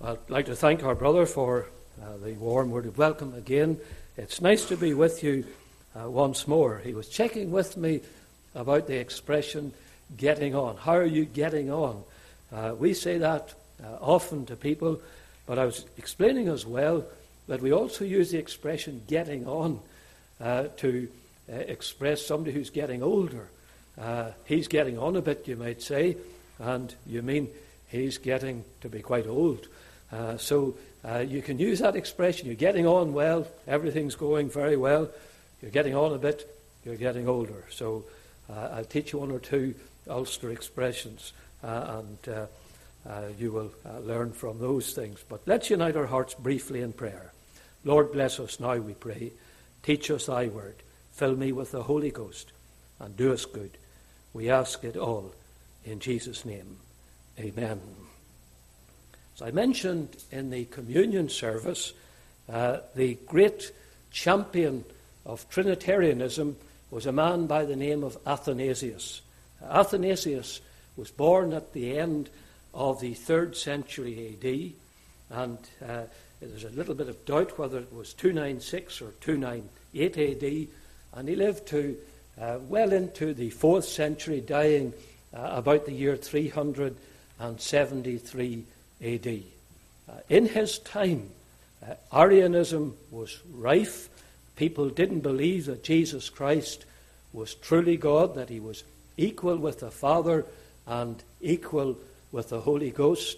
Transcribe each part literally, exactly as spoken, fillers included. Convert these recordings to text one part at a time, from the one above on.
I'd like to thank our brother for uh, the warm word of welcome again. It's nice to be with you uh, once more. He was checking with me about the expression getting on. How are you getting on? Uh, we say that uh, often to people, but I was explaining as well that we also use the expression getting on uh, to uh, express somebody who's getting older. Uh, he's getting on a bit, you might say, and you mean he's getting to be quite old. Uh, so uh, you can use that expression. You're getting on well, everything's going very well. You're getting on a bit, you're getting older. So uh, I'll teach you one or two Ulster expressions, uh, and uh, uh, you will uh, learn from those things. But let's unite our hearts briefly in prayer. Lord, bless us now, we pray. Teach us thy word. Fill me with the Holy Ghost, and do us good. We ask it all in Jesus' name. Amen. As I mentioned in the communion service, uh, the great champion of Trinitarianism was a man by the name of Athanasius. Athanasius was born at the end of the third century A D, and uh, there's a little bit of doubt whether it was two ninety-six or two ninety-eight A D, and he lived to uh, well into the fourth century, dying uh, about the year three hundred seventy-three A D. Uh, in his time, uh, Arianism was rife. People didn't believe that Jesus Christ was truly God, that he was equal with the Father and equal with the Holy Ghost.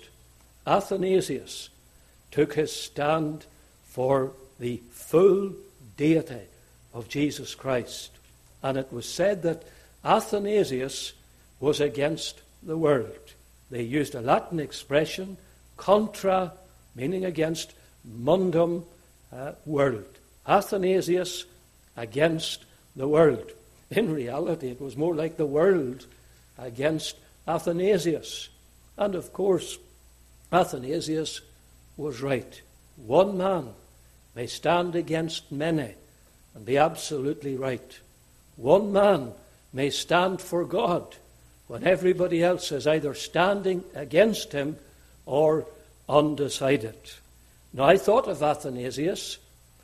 Athanasius took his stand for the full deity of Jesus Christ. And it was said that Athanasius was against the world. They used a Latin expression, contra, meaning against, mundum, uh, world. Athanasius against the world. In reality, it was more like the world against Athanasius. And of course, Athanasius was right. One man may stand against many and be absolutely right. One man may stand for God when everybody else is either standing against him or undecided. Now, I thought of Athanasius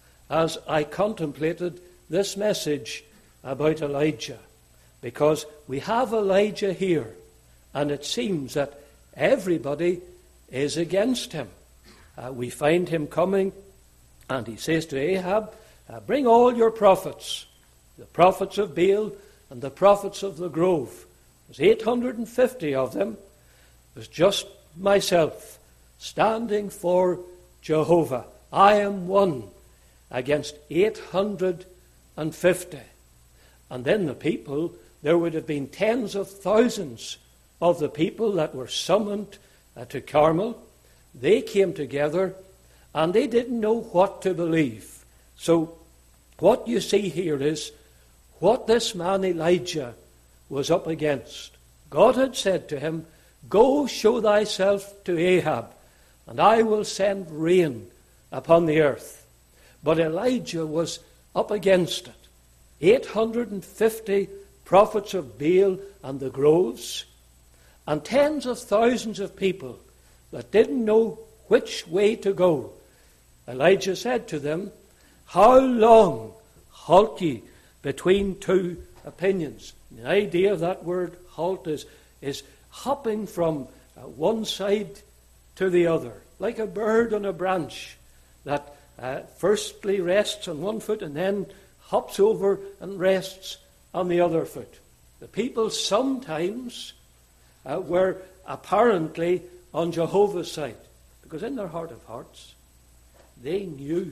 as I contemplated this message about Elijah, because we have Elijah here, and it seems that everybody is against him. Uh, we find him coming, and he says to Ahab, uh, bring all your prophets, the prophets of Baal and the prophets of the grove. There's eight hundred fifty of them. There's just myself standing for Jehovah. I am one against eight hundred fifty. And then the people, there would have been tens of thousands of the people that were summoned uh, to Carmel. They came together and they didn't know what to believe. So what you see here is what this man Elijah was up against. God had said to him, go show thyself to Ahab, and I will send rain upon the earth. But Elijah was up against it. eight hundred fifty prophets of Baal and the groves, and tens of thousands of people that didn't know which way to go. Elijah said to them, how long halt ye between two opinions? The idea of that word halt is, is hopping from uh, one side to the other, like a bird on a branch that uh, firstly rests on one foot and then hops over and rests on the other foot. The people sometimes uh, were apparently on Jehovah's side, because in their heart of hearts, they knew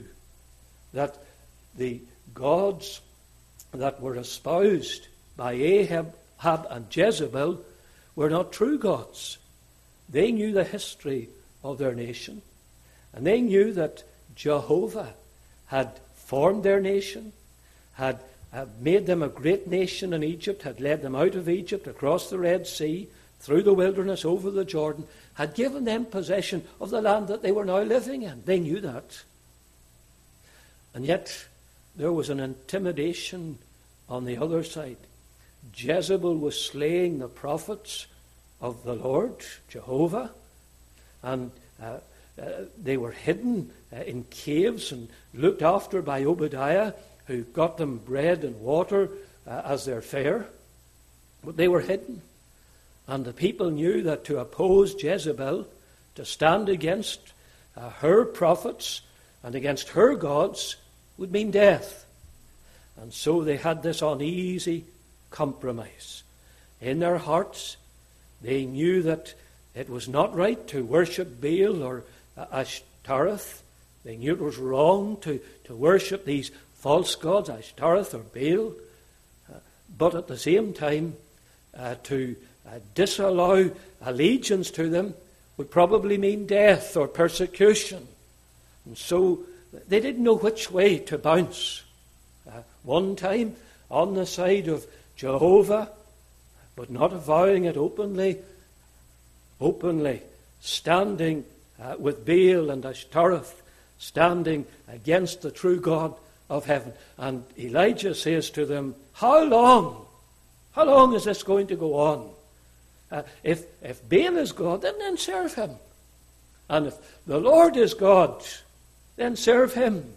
that the gods that were espoused by Ahab and Jezebel were not true gods. They knew the history of their nation, and they knew that Jehovah had formed their nation, had uh, made them a great nation in Egypt, had led them out of Egypt, across the Red Sea, through the wilderness, over the Jordan, had given them possession of the land that they were now living in. They knew that. And yet, there was an intimidation on the other side. Jezebel was slaying the prophets of the Lord, Jehovah, and uh, Uh, they were hidden uh, in caves and looked after by Obadiah, who got them bread and water uh, as their fare. But they were hidden. And the people knew that to oppose Jezebel, to stand against uh, her prophets and against her gods, would mean death. And so they had this uneasy compromise. In their hearts, they knew that it was not right to worship Baal or Ashtaroth. They knew it was wrong to, to worship these false gods, Ashtaroth or Baal. Uh, but at the same time, uh, to uh, disallow allegiance to them would probably mean death or persecution. And so they didn't know which way to bounce. Uh, one time on the side of Jehovah, but not avowing it openly, openly standing uh, with Baal and Ashtaroth, standing against the true God of heaven. And Elijah says to them, how long? How long is this going to go on? Uh, if, if Baal is God, then, then serve him. And if the Lord is God, then serve him.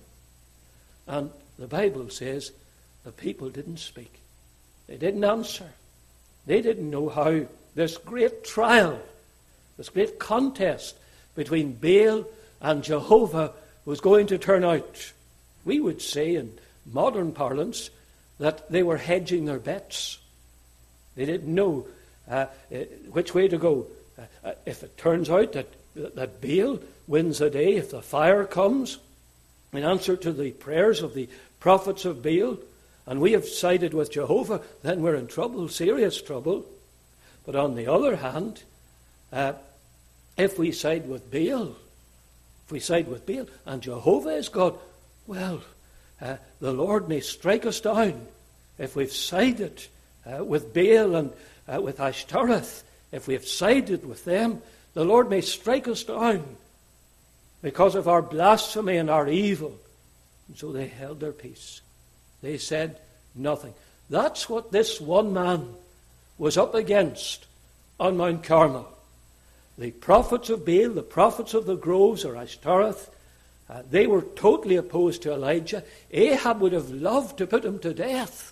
And the Bible says the people didn't speak. They didn't answer. They didn't know how this great trial, this great contest between Baal and Jehovah was going to turn out. We would say in modern parlance that they were hedging their bets. They didn't know uh, which way to go. Uh, if it turns out that, that Baal wins the day, if the fire comes in answer to the prayers of the prophets of Baal, and we have sided with Jehovah, then we're in trouble, serious trouble. But on the other hand, uh, if we side with Baal, if we side with Baal, and Jehovah is God, well, uh, the Lord may strike us down. If we've sided uh, with Baal and uh, with Ashtaroth, if we have sided with them, the Lord may strike us down because of our blasphemy and our evil. And so they held their peace. They said nothing. That's what this one man was up against on Mount Carmel. The prophets of Baal, the prophets of the groves or Ashtaroth, uh, they were totally opposed to Elijah. Ahab would have loved to put him to death,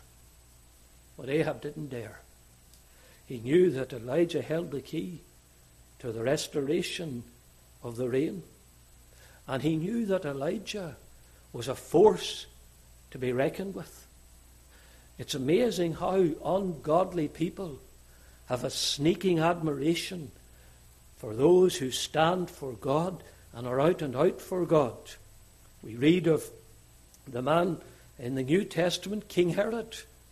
but Ahab didn't dare. He knew that Elijah held the key to the restoration of the rain, and he knew that Elijah was a force to be reckoned with. It's amazing how ungodly people have a sneaking admiration for those who stand for God and are out and out for God. We read of the man in the New Testament, King Herod,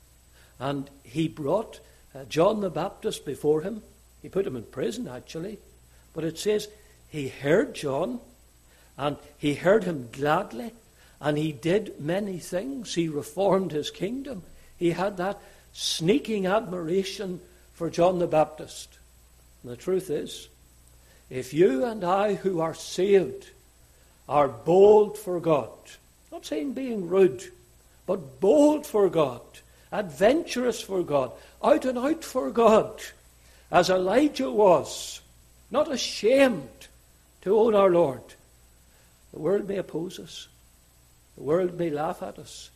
and he brought uh, John the Baptist before him. He put him in prison, actually, but it says he heard John, and he heard him gladly, and he did many things. He reformed his kingdom. He had that sneaking admiration for John the Baptist. And the truth is, if you and I who are saved are bold for God, not saying being rude, but bold for God, adventurous for God, out and out for God, as Elijah was, not ashamed to own our Lord, the world may oppose us. The world may laugh at us.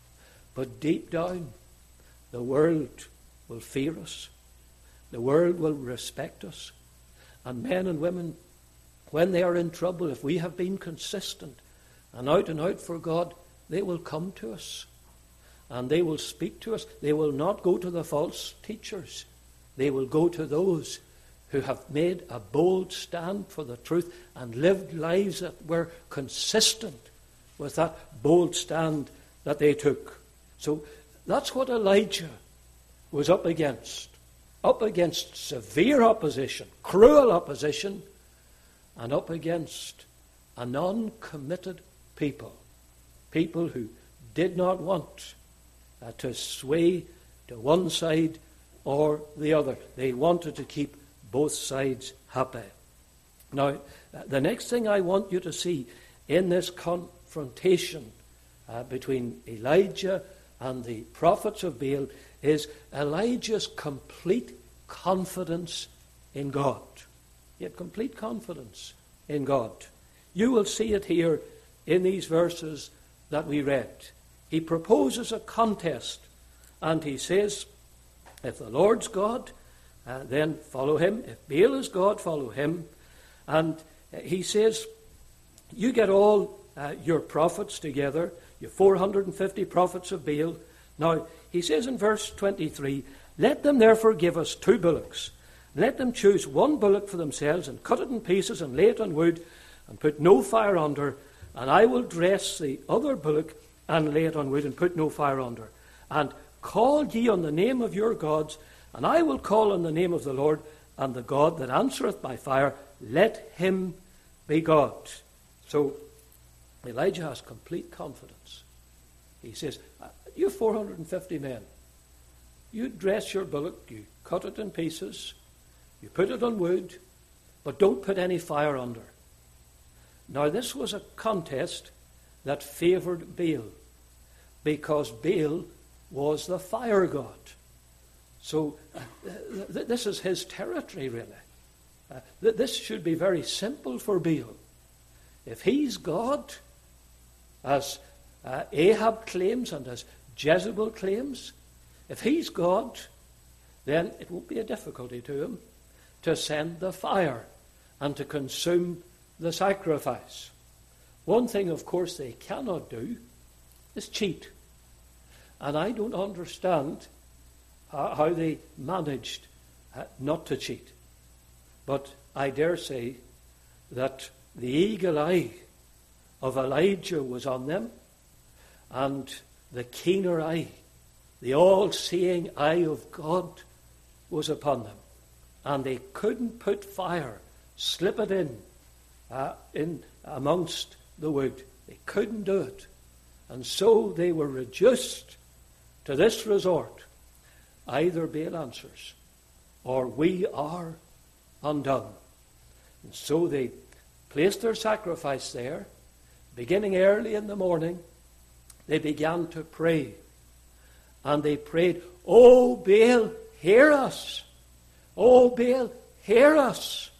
But deep down, the world will fear us. The world will respect us. And men and women, when they are in trouble, if we have been consistent and out and out for God, they will come to us. And they will speak to us. They will not go to the false teachers. They will go to those who have made a bold stand for the truth and lived lives that were consistent with that bold stand that they took. So that's what Elijah was up against. Up against severe opposition, cruel opposition, and up against a non-committed people. People who did not want uh, to sway to one side or the other. They wanted to keep both sides happy. Now, uh, the next thing I want you to see in this confrontation uh, between Elijah and the prophets of Baal is Elijah's complete confidence in God. He had complete confidence in God. You will see it here in these verses that we read. He proposes a contest, and he says, if the Lord's God, uh, then follow him. If Baal is God, follow him. And he says, you get all uh, your prophets together, your four hundred fifty prophets of Baal. Now, he says in verse twenty-three, let them therefore give us two bullocks. Let them choose one bullock for themselves and cut it in pieces and lay it on wood and put no fire under. And I will dress the other bullock and lay it on wood and put no fire under. And call ye on the name of your gods, and I will call on the name of the Lord, and the God that answereth by fire, let him be God. So Elijah has complete confidence. He says, you have four hundred fifty men. You dress your bullock, you cut it in pieces, you put it on wood, but don't put any fire under. Now this was a contest that favoured Baal, because Baal was the fire god. So uh, th- this is his territory, really. Uh, th- this should be very simple for Baal. If he's God, as uh, Ahab claims and as Jezebel claims, if he's God, then it won't be a difficulty to him to send the fire and to consume the sacrifice. One thing, of course, they cannot do is cheat. And I don't understand uh, how they managed uh, not to cheat. But I dare say that the eagle eye of Elijah was on them, and the keener eye, the all-seeing eye of God was upon them. And they couldn't put fire, slip it in, uh, in amongst the wood. They couldn't do it. And so they were reduced to this resort. Either Baal answers, or we are undone. And so they placed their sacrifice there. Beginning early in the morning, they began to pray. And they prayed, O Baal, hear us. O Baal, hear us.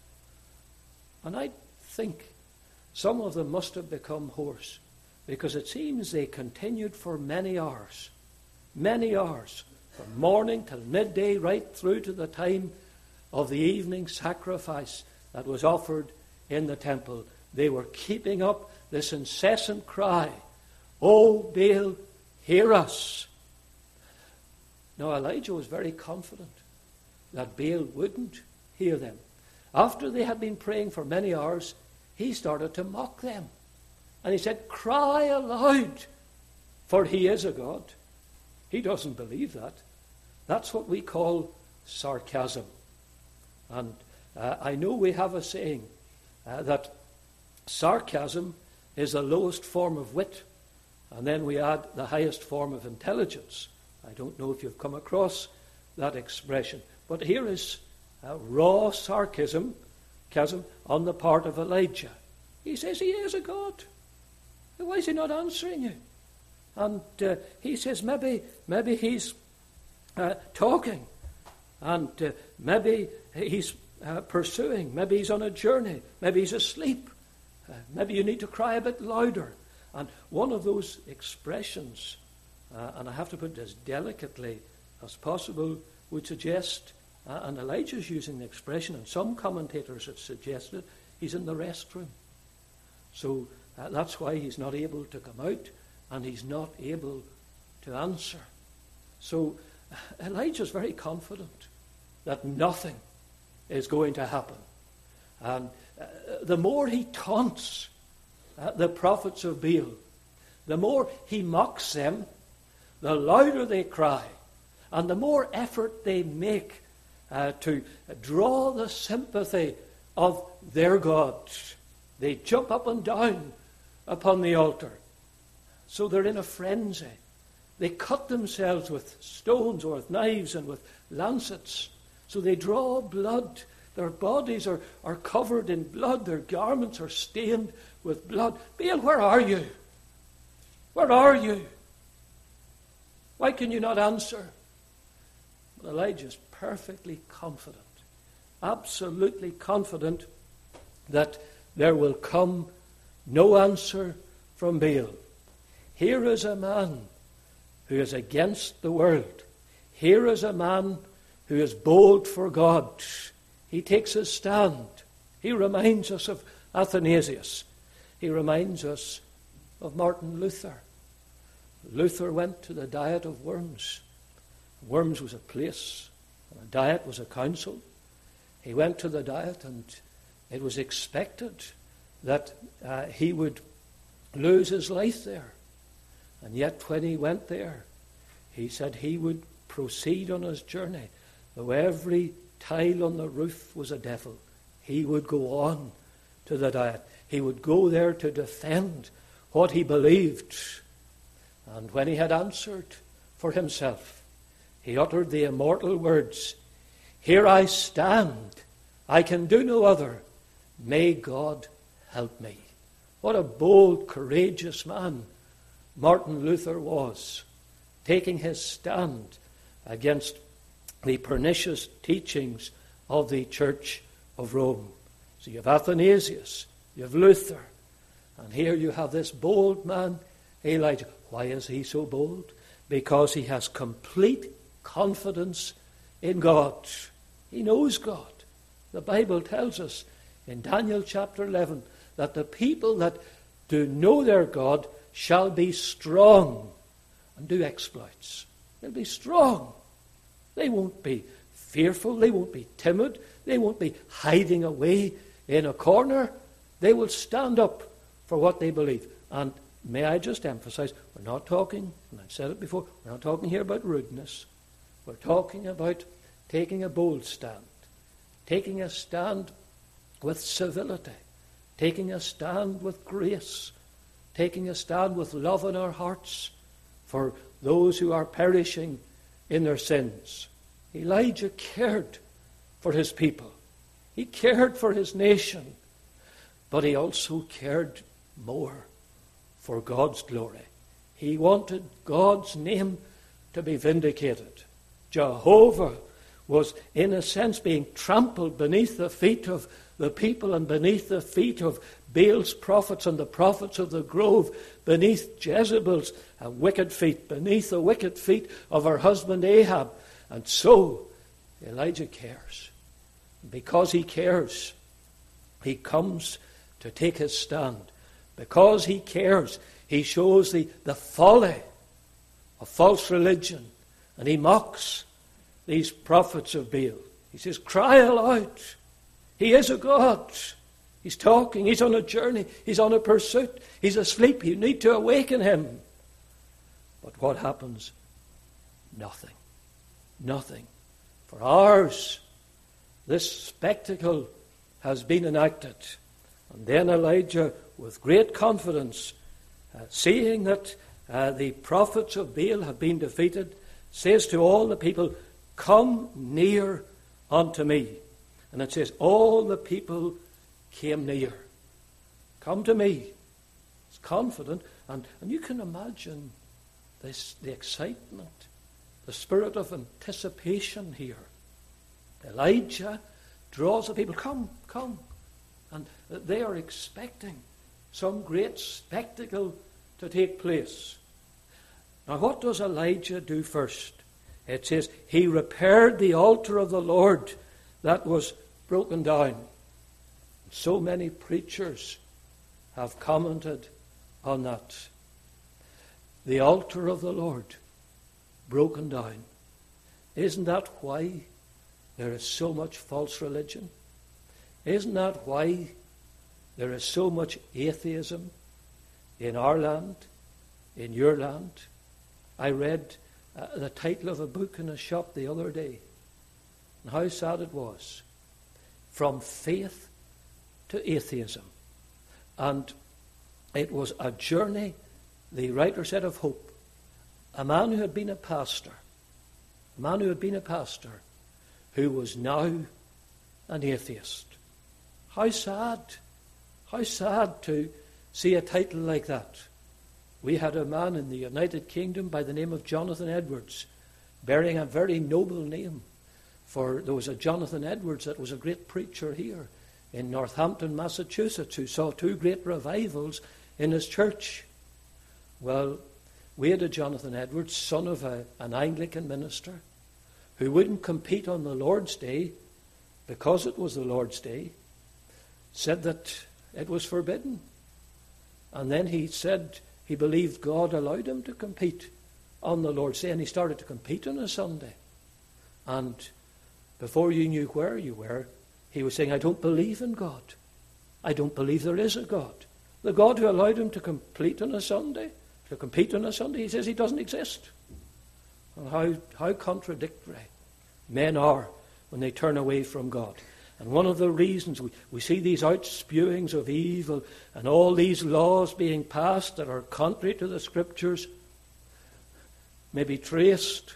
And I think some of them must have become hoarse, because it seems they continued for many hours. Many hours. From morning till midday, right through to the time of the evening sacrifice that was offered in the temple. They were keeping up this incessant cry, O Baal, hear us. Now Elijah was very confident that Baal wouldn't hear them. After they had been praying for many hours, he started to mock them. And he said, cry aloud, for he is a god. He doesn't believe that. That's what we call sarcasm. And uh, I know we have a saying uh, that sarcasm is the lowest form of wit, and then we add the highest form of intelligence. I don't know if you've come across that expression. But here is uh, raw sarcasm sarcasm on the part of Elijah. He says he is a god. Why is he not answering you? And uh, he says maybe maybe he's uh, talking, and uh, maybe he's uh, pursuing, maybe he's on a journey, maybe he's asleep, uh, maybe you need to cry a bit louder. And one of those expressions, uh, and I have to put it as delicately as possible, would suggest, uh, and Elijah's using the expression, and some commentators have suggested, he's in the restroom. So uh, that's why he's not able to come out, and he's not able to answer. So uh, Elijah's very confident that nothing is going to happen. And uh, the more he taunts uh, the prophets of Baal, the more he mocks them, the louder they cry, and the more effort they make uh, to draw the sympathy of their gods. They jump up and down upon the altar. So they're in a frenzy. They cut themselves with stones or with knives and with lancets. So they draw blood. Their bodies are, are covered in blood. Their garments are stained with blood. Baal, where are you? Where are you? Why can you not answer? But Elijah's perfectly confident, absolutely confident that there will come no answer from Baal. Here is a man who is against the world. Here is a man who is bold for God. He takes his stand. He reminds us of Athanasius. He reminds us of Martin Luther. Luther went to the Diet of Worms. Worms was a place, and a diet was a council. He went to the diet, and it was expected that uh, he would lose his life there. And yet when he went there, he said he would proceed on his journey. Though every tile on the roof was a devil, he would go on to the diet. He would go there to defend what he believed. And when he had answered for himself, he uttered the immortal words, "Here I stand. I can do no other. May God help me." What a bold, courageous man Martin Luther was, taking his stand against the pernicious teachings of the Church of Rome. So you have Athanasius, you have Luther, and here you have this bold man, Elijah. Why is he so bold? Because he has complete confidence in God. He knows God. The Bible tells us in Daniel chapter eleven that the people that do know their God shall be strong and do exploits. They'll be strong. They won't be fearful. They won't be timid. They won't be hiding away in a corner. They will stand up for what they believe. And may I just emphasize, we're not talking, and I've said it before, we're not talking here about rudeness. We're talking about taking a bold stand, taking a stand with civility, taking a stand with grace, taking a stand with love in our hearts for those who are perishing in their sins. Elijah cared for his people. He cared for his nation. But he also cared more for God's glory. He wanted God's name to be vindicated. Jehovah was, in a sense, being trampled beneath the feet of the people and beneath the feet of Baal's prophets and the prophets of the grove, beneath Jezebel's uh, wicked feet, beneath the wicked feet of her husband Ahab. And so Elijah cares. Because he cares, he comes to take his stand. Because he cares, he shows the, the folly of false religion. And he mocks these prophets of Baal. He says, cry aloud. He is a God. He's talking. He's on a journey. He's on a pursuit. He's asleep. You need to awaken him. But what happens? Nothing. Nothing. For hours, this spectacle has been enacted. And then Elijah, with great confidence, uh, seeing that uh, the prophets of Baal have been defeated, says to all the people, come near unto me. And it says, all the people came near. Come to me. It's confident. And, and you can imagine this, the excitement, the spirit of anticipation here. Elijah draws the people, come, come. And they are expecting some great spectacle to take place. Now what does Elijah do first? It says, he repaired the altar of the Lord that was broken down. So many preachers have commented on that. The altar of the Lord broken down. Isn't that why there is so much false religion? Isn't that why there is so much atheism in our land, in your land? I read uh, the title of a book in a shop the other day, and how sad it was. From faith to atheism. And it was a journey, the writer said, of hope. A man who had been a pastor, a man who had been a pastor, who was now an atheist. How sad, how sad to see a title like that. We had a man in the United Kingdom by the name of Jonathan Edwards, bearing a very noble name. For there was a Jonathan Edwards that was a great preacher here in Northampton, Massachusetts, who saw two great revivals in his church. Well, we had a Jonathan Edwards, son of a, an Anglican minister, who wouldn't compete on the Lord's Day because it was the Lord's Day, said that it was forbidden. And then he said he believed God allowed him to compete on the Lord's Day, and he started to compete on a Sunday. And before you knew where you were, he was saying, I don't believe in God. I don't believe there is a God. The God who allowed him to compete on a Sunday, to compete on a Sunday, he says he doesn't exist. And how, how contradictory men are when they turn away from God. And one of the reasons we, we see these outspewings of evil and all these laws being passed that are contrary to the Scriptures may be traced,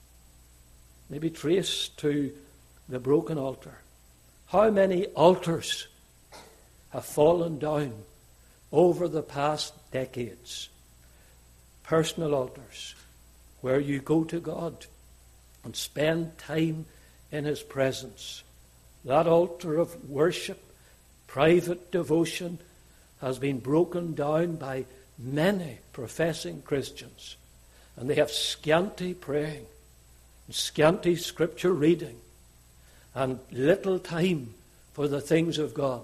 may be traced to the broken altar. How many altars have fallen down over the past decades? Personal altars where you go to God and spend time in His presence. That altar of worship, private devotion, has been broken down by many professing Christians. And they have scanty praying, and scanty scripture reading, and little time for the things of God.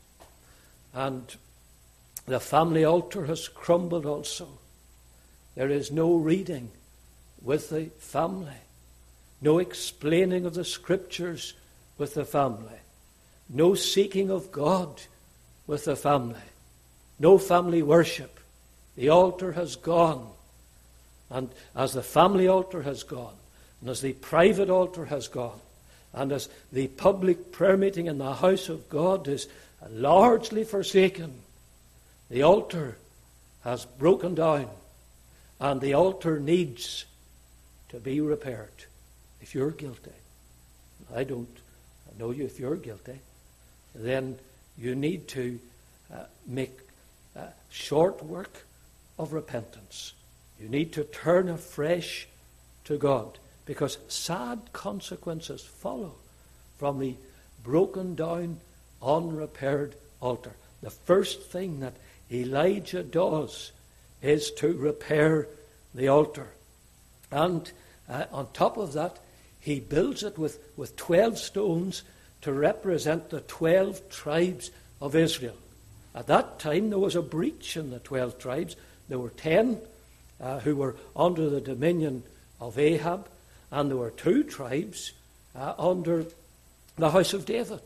And the family altar has crumbled also. There is no reading with the family, no explaining of the Scriptures with the family, no seeking of God with the family, no family worship. The altar has gone. And as the family altar has gone, and as the private altar has gone, and as the public prayer meeting in the house of God is largely forsaken, the altar has broken down, and the altar needs to be repaired. If you're guilty, I don't I know you, if you're guilty, then you need to uh, make uh, short work of repentance. You need to turn afresh to God, because sad consequences follow from the broken down, unrepaired altar. The first thing that Elijah does is to repair the altar. And uh, on top of that, he builds it with, with twelve stones to represent the twelve tribes of Israel. At that time, there was a breach in the twelve tribes. There were ten uh, who were under the dominion of Ahab, and there were two tribes uh, under the house of David.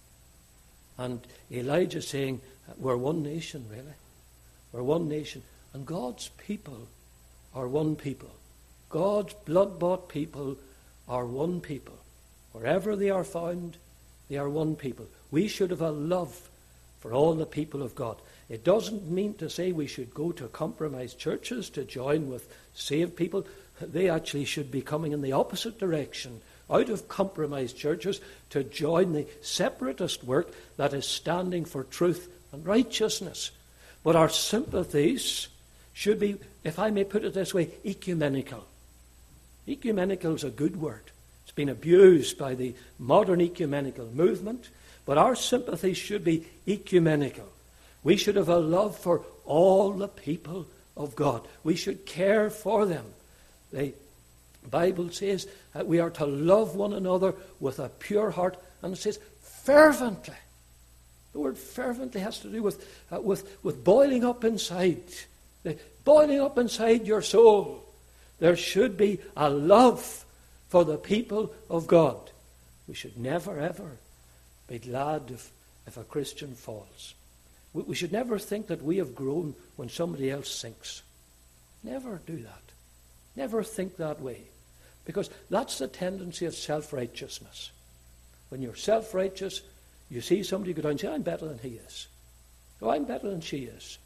And Elijah saying, we're one nation, really. We're one nation. And God's people are one people. God's blood-bought people are one people. Wherever they are found, they are one people. We should have a love for all the people of God. It doesn't mean to say we should go to compromised churches to join with saved people. They actually should be coming in the opposite direction, out of compromised churches to join the separatist work that is standing for truth and righteousness. But our sympathies should be, if I may put it this way, ecumenical. Ecumenical is a good word. It's been abused by the modern ecumenical movement, but our sympathies should be ecumenical. We should have a love for all the people of God. We should care for them. The Bible says that we are to love one another with a pure heart, and it says fervently. The word fervently has to do with, uh, with, with boiling up inside. The, boiling up inside your soul. There should be a love for the people of God. We should never, ever be glad if, if a Christian falls. We, we should never think that we have grown when somebody else sinks. Never do that. Never think that way. Because that's the tendency of self-righteousness. When you're self-righteous, you see somebody go down and say, I'm better than he is. Oh, I'm better than she is.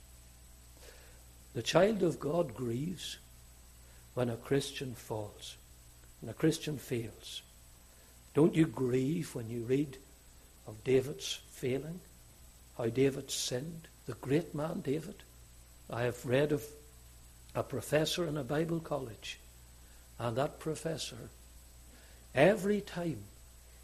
The child of God grieves when a Christian falls, when a Christian fails. Don't you grieve when you read of David's failing, how David sinned, the great man David? I have read of a professor in a Bible college, and that professor, every time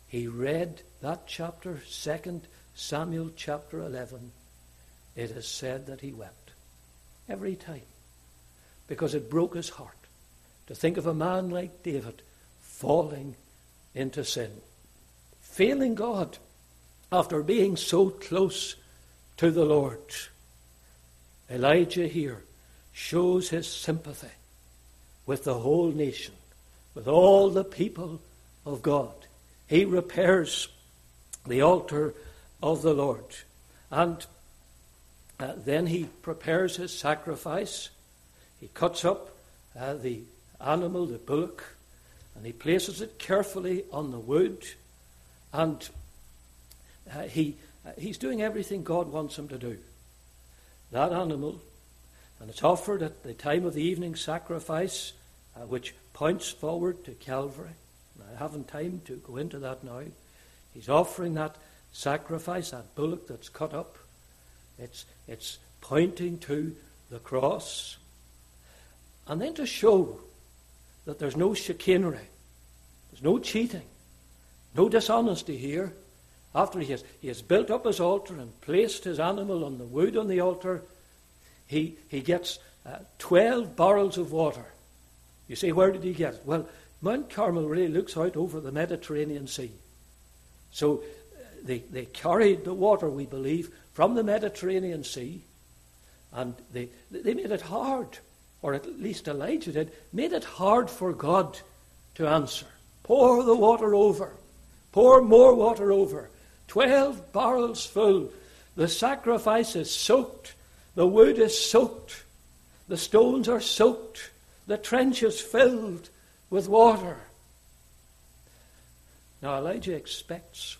he read that chapter, Second Samuel chapter eleven, it is said that he wept every time, because it broke his heart to think of a man like David falling into sin, failing God after being so close to the Lord. Elijah here shows his sympathy with the whole nation, with all the people of God. He repairs the altar of the Lord. And uh, then he prepares his sacrifice. He cuts up uh, the animal, the bullock, and he places it carefully on the wood. And uh, he uh, he's doing everything God wants him to do. That animal, and it's offered at the time of the evening sacrifice, uh, which points forward to Calvary. I haven't time to go into that now. He's offering that sacrifice, that bullock that's cut up. It's, it's pointing to the cross. And then to show that there's no chicanery, there's no cheating, no dishonesty here. After he has, he has built up his altar and placed his animal on the wood on the altar, he, he gets uh, twelve barrels of water. You say, where did he get it? Well, Mount Carmel really looks out over the Mediterranean Sea. So uh, they, they carried the water, we believe, from the Mediterranean Sea, and they, they made it hard, or at least Elijah did, made it hard for God to answer. Pour the water over. Pour more water over. Twelve barrels full. The sacrifice is soaked. The wood is soaked. The stones are soaked. The trench is filled with water. Now Elijah expects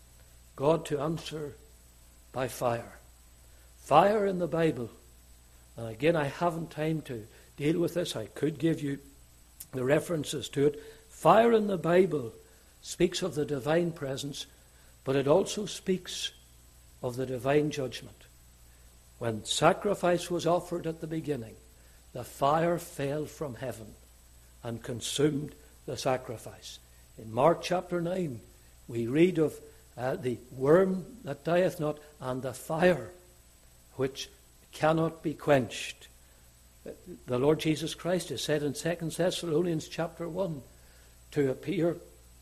God to answer by fire. Fire in the Bible. And again, I haven't time to deal with this. I could give you the references to it. Fire in the Bible speaks of the divine presence, but it also speaks of the divine judgment. When sacrifice was offered at the beginning, the fire fell from heaven and consumed the sacrifice. In Mark chapter nine, we read of uh, the worm that dieth not and the fire which cannot be quenched. The Lord Jesus Christ is said in Second Thessalonians chapter one to appear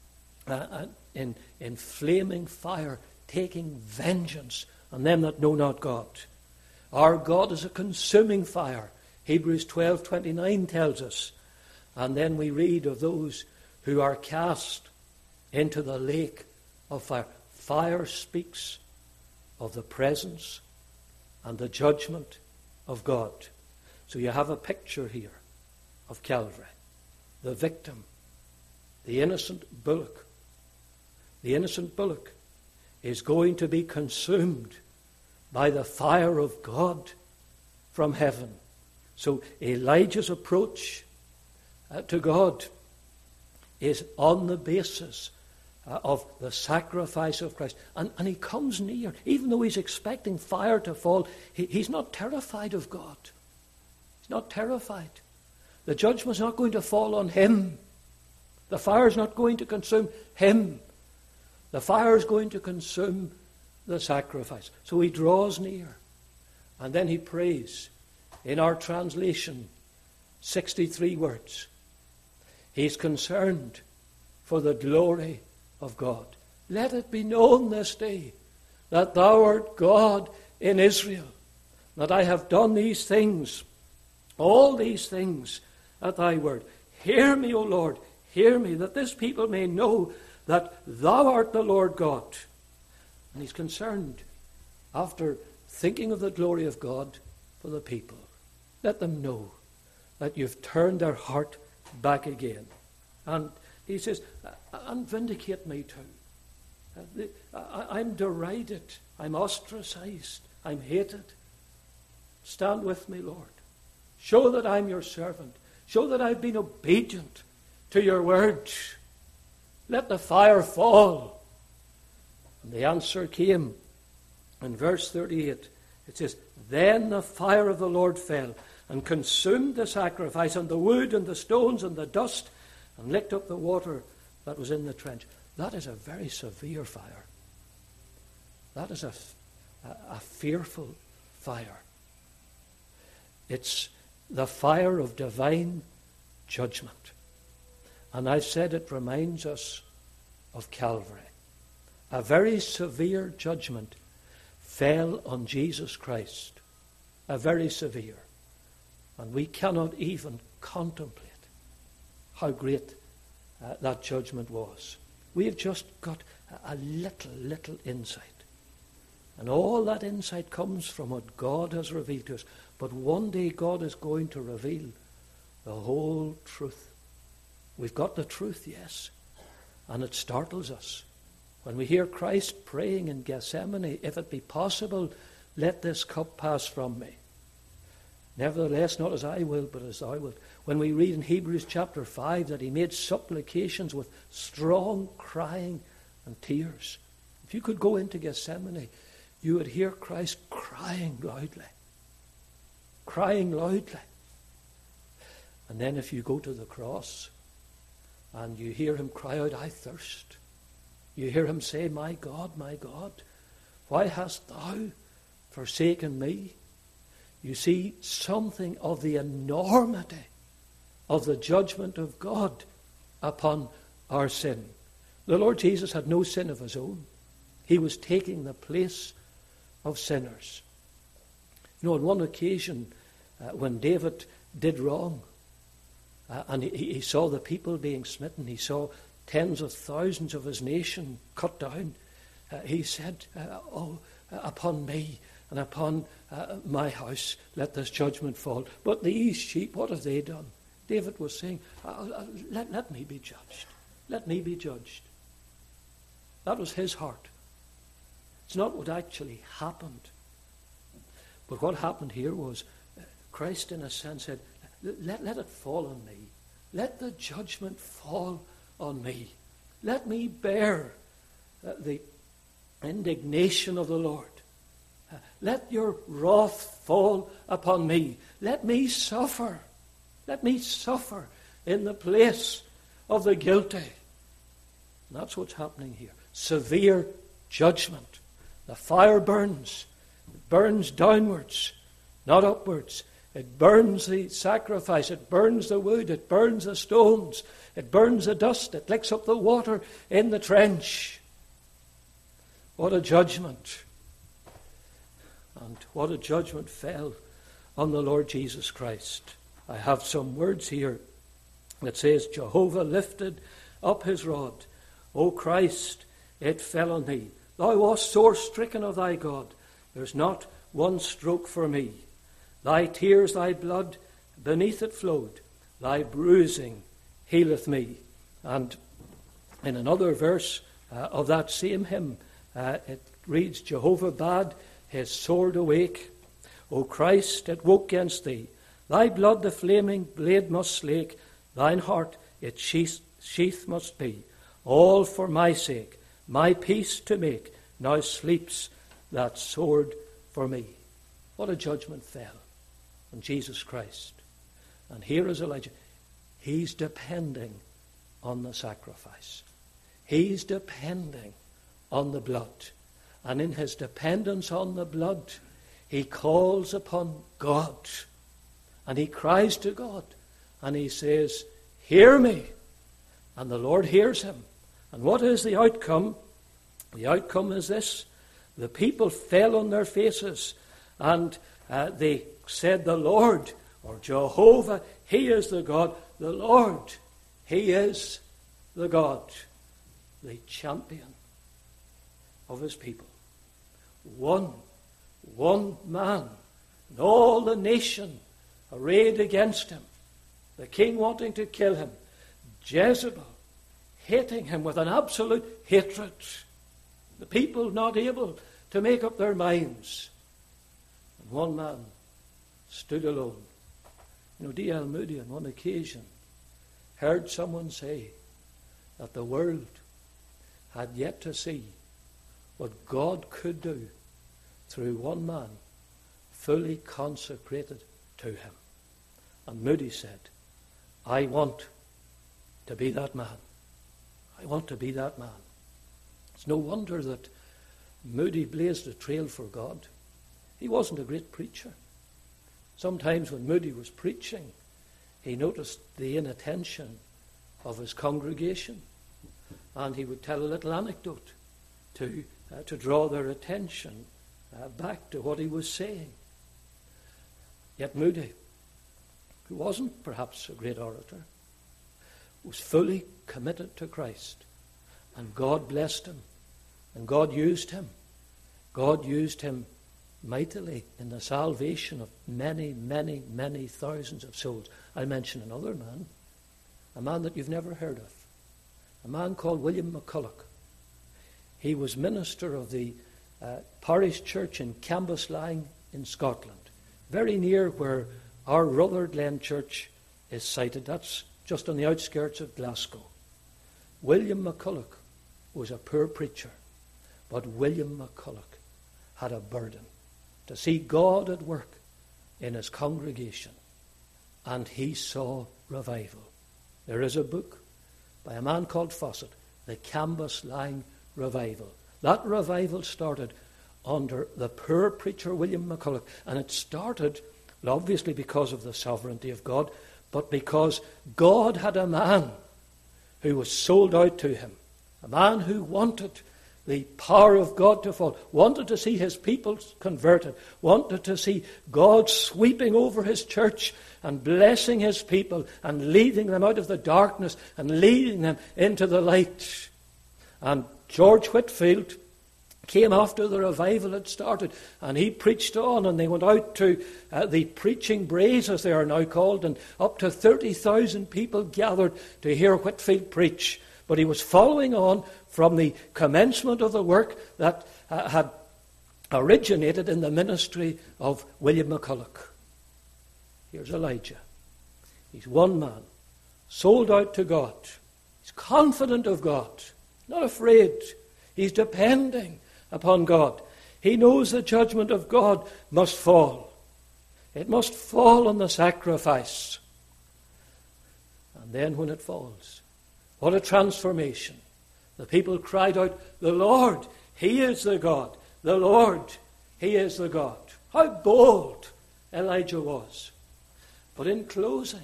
uh, in, in flaming fire, taking vengeance on them that know not God. Our God is a consuming fire. Hebrews twelve twenty-nine tells us. And then we read of those who are cast into the lake of fire. Fire speaks of the presence and the judgment of God. So you have a picture here of Calvary. The victim, the innocent bullock. The innocent bullock is going to be consumed by the fire of God from heaven. So Elijah's approach uh, to God is on the basis uh, of the sacrifice of Christ. And, and he comes near. Even though he's expecting fire to fall, he, he's not terrified of God. He's not terrified. The judgment's not going to fall on him. The fire's not going to consume him. The fire is going to consume the sacrifice. So he draws near. And then he prays. In our translation, sixty-three words. He's concerned for the glory of God. Let it be known this day that thou art God in Israel, that I have done these things, all these things at thy word. Hear me, O Lord, hear me, that this people may know that thou art the Lord God. And he's concerned, after thinking of the glory of God, for the people. Let them know that you've turned their heart back again. And he says, and vindicate me too. I'm derided. I'm ostracized. I'm hated. Stand with me, Lord. Show that I'm your servant. Show that I've been obedient to your word. Let the fire fall. And the answer came in verse thirty-eight. It says, then the fire of the Lord fell and consumed the sacrifice and the wood and the stones and the dust and licked up the water that was in the trench. that is a very severe fire. That is a, a, a fearful fire. It's the fire of divine judgment. And I've said it reminds us of Calvary. A very severe judgment fell on Jesus Christ. A very severe. And we cannot even contemplate how great uh, that judgment was. We have just got a, a little, little insight. And all that insight comes from what God has revealed to us. But one day God is going to reveal the whole truth. We've got the truth, yes. And it startles us. When we hear Christ praying in Gethsemane, if it be possible, let this cup pass from me. Nevertheless, not as I will, but as thou wilt. When we read in Hebrews chapter five that he made supplications with strong crying and tears. If you could go into Gethsemane, you would hear Christ crying loudly. Crying loudly. And then if you go to the cross and you hear him cry out, I thirst. You hear him say, my God, my God, why hast thou forsaken me? You see something of the enormity of the judgment of God upon our sin. The Lord Jesus had no sin of his own. He was taking the place of sinners. You know, on one occasion, uh, when David did wrong, uh, and he, he saw the people being smitten, he saw tens of thousands of his nation cut down, uh, he said, uh, oh, uh, upon me and upon uh, my house let this judgment fall. But these sheep, what have they done? David was saying, uh, uh, let, let me be judged. Let me be judged. That was his heart. It's not what actually happened. But what happened here was uh, Christ, in a sense, said, let, let it fall on me. Let the judgment fall on me. Let me bear uh, the indignation of the Lord. Uh, let your wrath fall upon me. Let me suffer. Let me suffer in the place of the guilty. And that's what's happening here. Severe judgment. The fire burns. It burns downwards, not upwards. It burns the sacrifice. It burns the wood. It burns the stones. It burns the dust. It licks up the water in the trench. What a judgment. And what a judgment fell on the Lord Jesus Christ. I have some words here that says, Jehovah lifted up his rod. O Christ, it fell on thee. Thou wast sore stricken of thy God. There's not one stroke for me. Thy tears, thy blood, beneath it flowed. Thy bruising healeth me. And in another verse uh, of that same hymn, uh, it reads, Jehovah bade his sword awake. O Christ, it woke against thee. Thy blood the flaming blade must slake. Thine heart its sheath, sheath must be. All for my sake, my peace to make. Now sleeps that sword for me. What a judgment fell on Jesus Christ. And here is Elijah. He's depending on the sacrifice. He's depending on the blood. And in his dependence on the blood, he calls upon God. And he cries to God. And he says, hear me. And the Lord hears him. And what is the outcome? The outcome is this. The people fell on their faces. And uh, they said, the Lord, or Jehovah, he is the God. The Lord, he is the God. The champion of his people. One, one man, and all the nation arrayed against him. The king wanting to kill him. Jezebel hating him with an absolute hatred. The people not able to make up their minds. And one man stood alone. You know, D L Moody on one occasion heard someone say that the world had yet to see what God could do through one man fully consecrated to him. And Moody said, I want to be that man. I want to be that man. It's no wonder that Moody blazed a trail for God. He wasn't a great preacher. Sometimes when Moody was preaching, he noticed the inattention of his congregation, and he would tell a little anecdote to, uh, to draw their attention uh, back to what he was saying. Yet Moody, who wasn't perhaps a great orator, was fully committed to Christ, and God blessed him, and God used him. God used him mightily in the salvation of many, many, many thousands of souls. I'll mention another man, a man that you've never heard of, a man called William McCulloch. He was minister of the uh, parish church in Cambuslang in Scotland, very near where our Rutherglen church is sited. That's just on the outskirts of Glasgow. William McCulloch was a poor preacher, but William McCulloch had a burden to see God at work in his congregation, and he saw revival. There is a book by a man called Fawcett, The Cambuslang Revival. That revival started under the poor preacher William McCulloch, and it started obviously because of the sovereignty of God, but because God had a man who was sold out to him, a man who wanted the power of God to fall, wanted to see his people converted, wanted to see God sweeping over his church and blessing his people and leading them out of the darkness and leading them into the light. And George Whitefield came after the revival had started, and he preached on, and they went out to uh, the preaching braes, as they are now called, and up to thirty thousand people gathered to hear Whitefield preach. But he was following on from the commencement of the work that uh, had originated in the ministry of William McCulloch. Here's Elijah. He's one man, sold out to God. He's confident of God, not afraid. He's depending upon God. He knows the judgment of God must fall. It must fall on the sacrifice. And then when it falls, what a transformation. The people cried out, "The Lord, He is the God. The Lord, He is the God." How bold Elijah was. But in closing,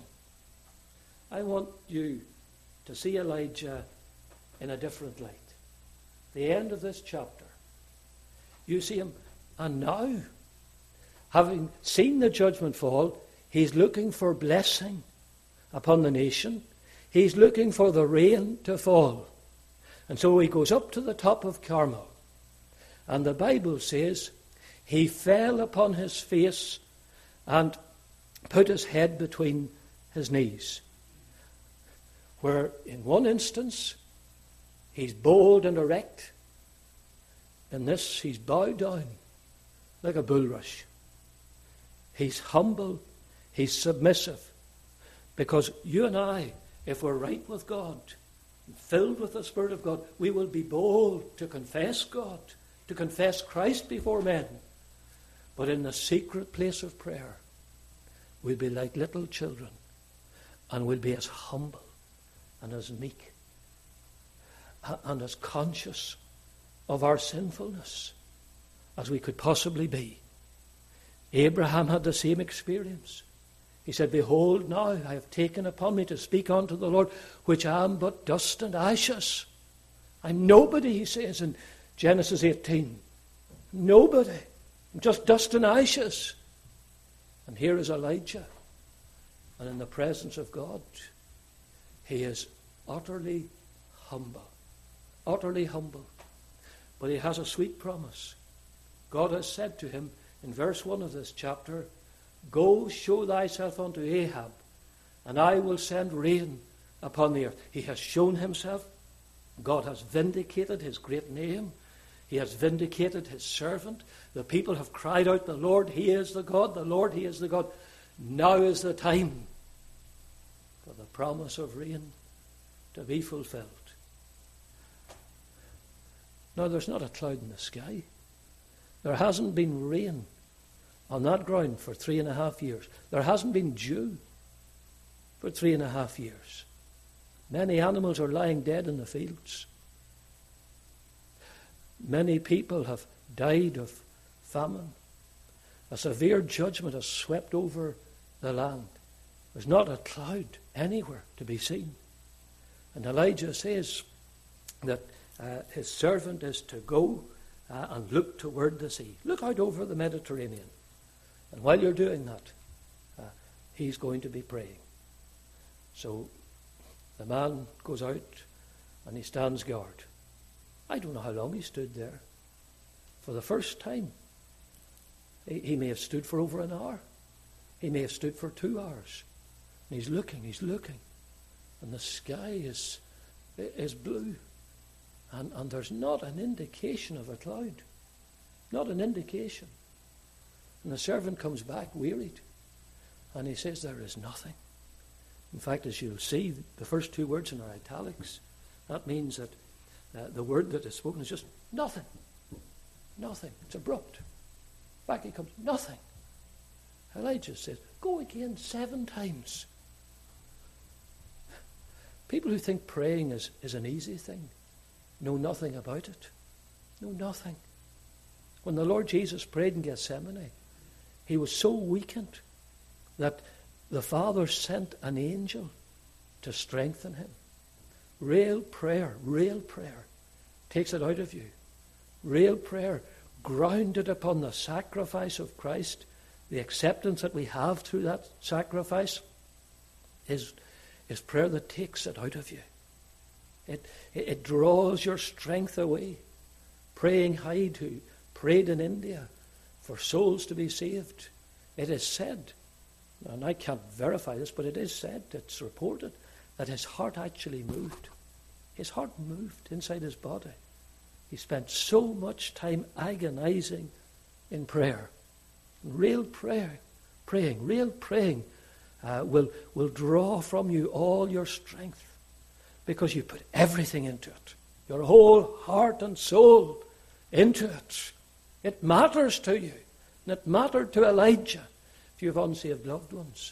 I want you to see Elijah in a different light. The end of this chapter, you see him, and now, having seen the judgment fall, he's looking for blessing upon the nation. He's looking for the rain to fall. And so he goes up to the top of Carmel. And the Bible says he fell upon his face and put his head between his knees. Where in one instance he's bold and erect. In this he's bowed down like a bulrush. He's humble. He's submissive. Because you and I, if we're right with God, filled with the Spirit of God, we will be bold to confess God, to confess Christ before men. But in the secret place of prayer, we'll be like little children, and we'll be as humble and as meek and as conscious of our sinfulness as we could possibly be. Abraham had the same experience. He said, "Behold, now I have taken upon me to speak unto the Lord, which I am but dust and ashes." I'm nobody, he says in Genesis eighteen. Nobody. I'm just dust and ashes. And here is Elijah. And in the presence of God, he is utterly humble. Utterly humble. But he has a sweet promise. God has said to him in verse one of this chapter, "Go, show thyself unto Ahab, and I will send rain upon the earth." He has shown himself. God has vindicated his great name. He has vindicated his servant. The people have cried out, "The Lord, He is the God. The Lord, He is the God." Now is the time for the promise of rain to be fulfilled. Now, there's not a cloud in the sky. There hasn't been rain on that ground for three and a half years. There hasn't been dew for three and a half years. Many animals are lying dead in the fields. Many people have died of famine. A severe judgment has swept over the land. There's not a cloud anywhere to be seen. And Elijah says that uh, his servant is to go uh, and look toward the sea. Look out over the Mediterranean. And while you're doing that, uh, he's going to be praying. So the man goes out and he stands guard. I don't know how long he stood there. For the first time, he, he may have stood for over an hour. He may have stood for two hours. And he's looking, he's looking. And the sky is, is blue. And, and there's not an indication of a cloud. Not an indication. And the servant comes back wearied. And he says, there is nothing. In fact, as you'll see, the first two words in our italics, that means that uh, the word that is spoken is just nothing. Nothing. It's abrupt. Back he comes, nothing. Elijah says, go again seven times. People who think praying is, is an easy thing know nothing about it. Know nothing. When the Lord Jesus prayed in Gethsemane, he was so weakened that the Father sent an angel to strengthen him. Real prayer, real prayer takes it out of you. Real prayer, grounded upon the sacrifice of Christ, the acceptance that we have through that sacrifice, is, is prayer that takes it out of you. It, it, it draws your strength away. Praying Haidu prayed in India for souls to be saved. It is said, and I can't verify this, but it is said, it's reported, that his heart actually moved. His heart moved inside his body. He spent so much time agonizing in prayer. Real prayer, praying, real praying uh, will, will draw from you all your strength because you put everything into it. Your whole heart and soul into it. It matters to you. And it mattered to Elijah. If you have unsaved loved ones,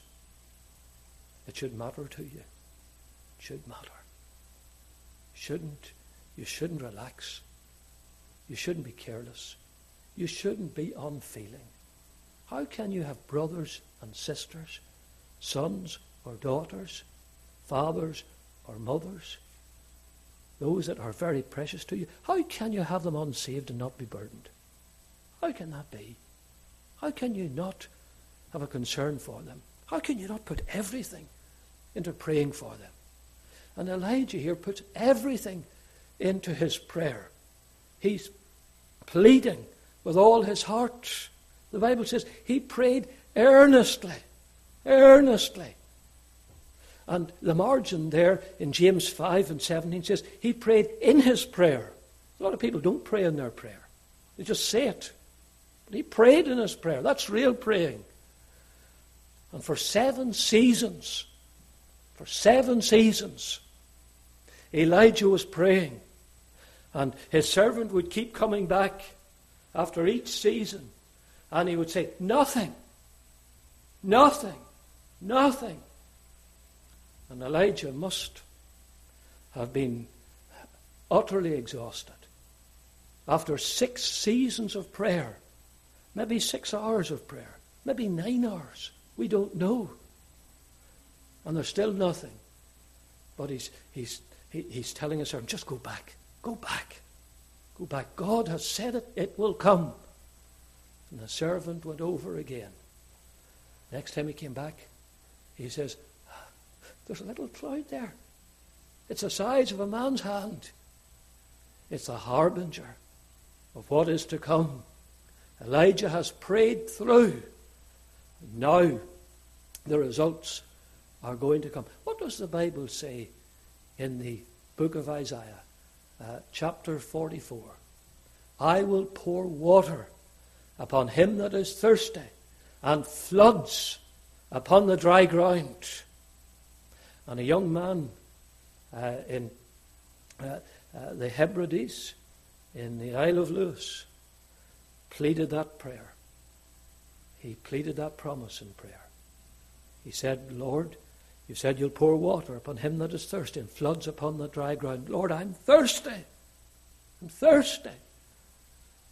it should matter to you. It should matter. Shouldn't, you shouldn't relax. You shouldn't be careless. You shouldn't be unfeeling. How can you have brothers and sisters, sons or daughters, fathers or mothers, those that are very precious to you? How can you have them unsaved and not be burdened? How can that be? How can you not have a concern for them? How can you not put everything into praying for them? And Elijah here puts everything into his prayer. He's pleading with all his heart. The Bible says he prayed earnestly, earnestly. And the margin there in James five and seventeen says he prayed in his prayer. A lot of people don't pray in their prayer. They just say it. But he prayed in his prayer. That's real praying. And for seven seasons, for seven seasons, Elijah was praying. And his servant would keep coming back after each season. And he would say, nothing, nothing, nothing. And Elijah must have been utterly exhausted. After six seasons of prayer, maybe six hours of prayer, maybe nine hours, we don't know. And there's still nothing. But he's, he's, he, he's telling his servant, just go back, go back, go back. God has said it, it will come. And the servant went over again. Next time he came back, he says, there's a little cloud there. It's the size of a man's hand. It's the harbinger of what is to come. Elijah has prayed through. Now the results are going to come. What does the Bible say in the book of Isaiah, uh, chapter forty-four? I will pour water upon him that is thirsty, and floods upon the dry ground. And a young man uh, in uh, uh, the Hebrides, in the Isle of Lewis, pleaded that prayer. He pleaded that promise in prayer. He said, Lord, you said you'll pour water upon him that is thirsty and floods upon the dry ground. Lord, I'm thirsty. I'm thirsty.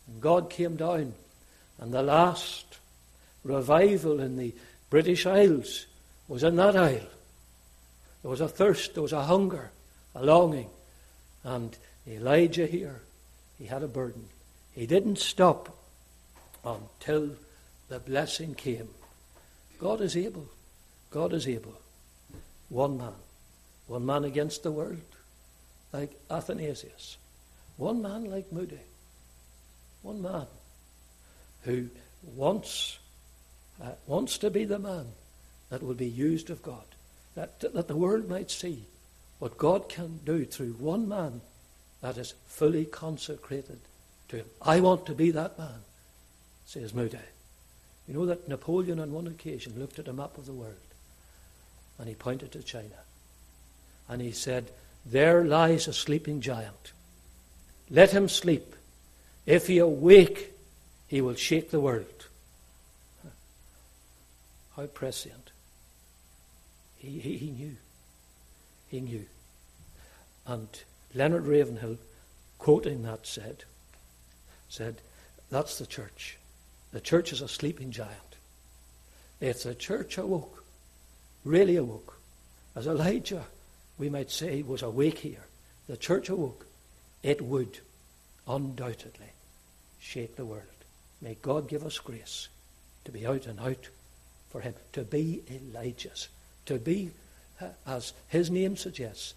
And God came down, and the last revival in the British Isles was in that isle. There was a thirst, there was a hunger, a longing. And Elijah here, he had a burden. He didn't stop until the blessing came. God is able. God is able. One man. One man against the world, like Athanasius. One man like Moody. One man who wants, uh, wants to be the man that will be used of God. That, that the world might see what God can do through one man that is fully consecrated to him. I want to be that man, says Moody. You know that Napoleon on one occasion looked at a map of the world and he pointed to China. And he said, there lies a sleeping giant. Let him sleep. If he awake, he will shake the world. How prescient. He, he, he knew. He knew. And Leonard Ravenhill, quoting that, said, said, that's the church. The church is a sleeping giant. If the church awoke, really awoke, as Elijah, we might say, was awake here, the church awoke, it would undoubtedly shake the world. May God give us grace to be out and out for him, to be Elijah's, to be, as his name suggests,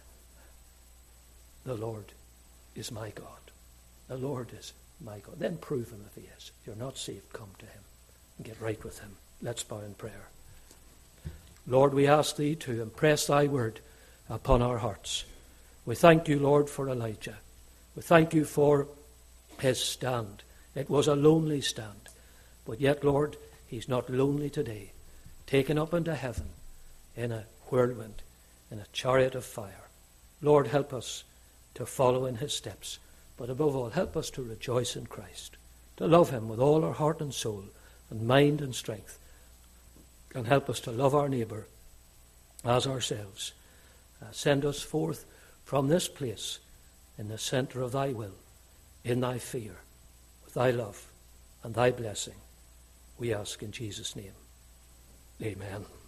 the Lord is my God. The Lord is my God. Then prove him if he is. If you're not saved, come to him and get right with him. Let's bow in prayer. Lord, we ask thee to impress thy word upon our hearts. We thank you, Lord, for Elijah. We thank you for his stand. It was a lonely stand. But yet, Lord, he's not lonely today. Taken up into heaven in a whirlwind, in a chariot of fire. Lord, help us to follow in his steps. But above all, help us to rejoice in Christ, to love him with all our heart and soul and mind and strength. And help us to love our neighbour as ourselves. Uh, send us forth from this place in the centre of thy will, in thy fear, with thy love and thy blessing. We ask in Jesus' name. Amen.